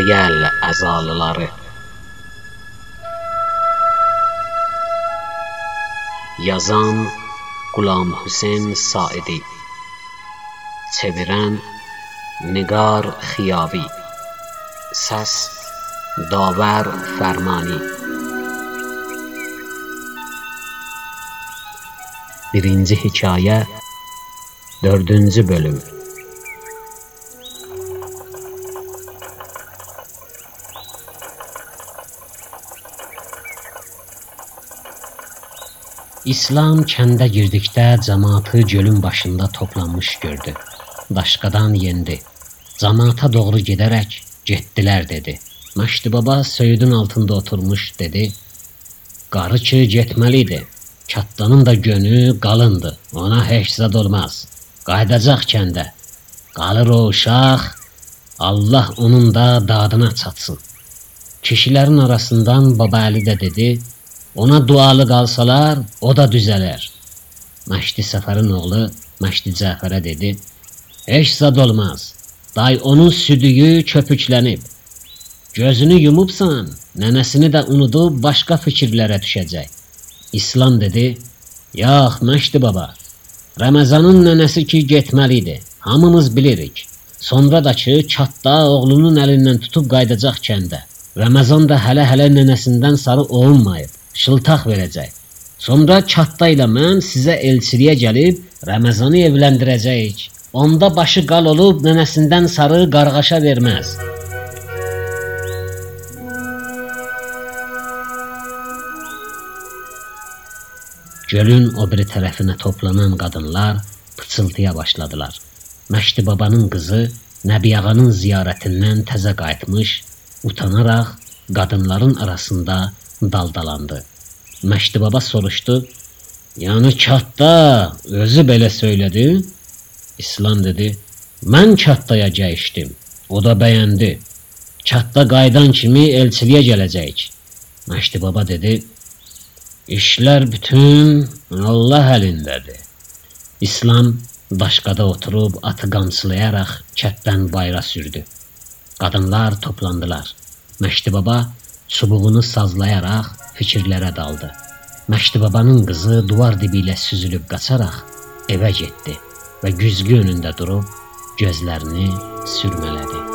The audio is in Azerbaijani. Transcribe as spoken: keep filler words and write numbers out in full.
Dəyəl əzalıları. Yazan Qulam Hüseyn Saidi. Çevirən Nigar Xiyavi. Səs Davər Fərmani. Birinci hikayə, dördüncü bölüm. İslam kəndə girdikdə cəmaatı gölün başında toplanmış gördü. Daşqadan yendi. Cəmaata doğru gedərək getdilər dedi. Məşdi baba söyüdün altında oturmuş dedi. Qarı ki getməlidir. Kətdanın da gönü qalındı. Ona heç zad olmaz. Qaydacaq kəndə. Qalır o uşaq. Allah onun da dadına çatsın. Kişilərin arasından Baba Əli də dedi. Ona dualı qalsalar, o da düzələr. Məşdi Səfərin oğlu Məşdi Cəfərə dedi. Heç zad olmaz. Day onun südüyü köpüklənib. Gözünü yumubsan, nənəsini də unudub başqa fikirlərə düşəcək. İslam dedi. Yox, Məşdi baba. Ramazanın nənəsi ki getməlidir. Hamımız bilirik. Sonra da ki çatda oğlunun əlindən tutub qaydacaq kəndə. Ramazan da hələ-hələ nənəsindən sarı olunmayıb. Şıltaq verəcək. Sonra çatda ilə mən sizə elçiliyə gəlib Ramazanı evləndirəcəyik. Onda başı qal olub nənəsindən sarı qarğaşa verməz. Gölün o biri tərəfinə toplanan qadınlar pıçıltıya başladılar. Məşdi babanın qızı Nəbiyağanın ziyarətindən təzə qayıtmış, utanaraq qadınların arasında daldalandı. Məşdi baba soruşdu. Yəni kətda özü belə söylədi? İslam dedi. Mən kətdaya gəyişdim. O da bəyəndi. Kətda qaydan kimi elçiliyə gələcəyik. Məşdi baba dedi. İşlər bütün Allah əlindədir. İslam daşqada oturub atı qamçılayaraq kətdən bayıra sürdü. Qadınlar toplandılar. Məşdi baba çubuğunu sazlayaraq fikirlərə daldı. Məşdi babanın qızı duvar dibi ilə süzülüb qaçaraq evə getdi və güzgü önündə durub gözlərini sürmələdi.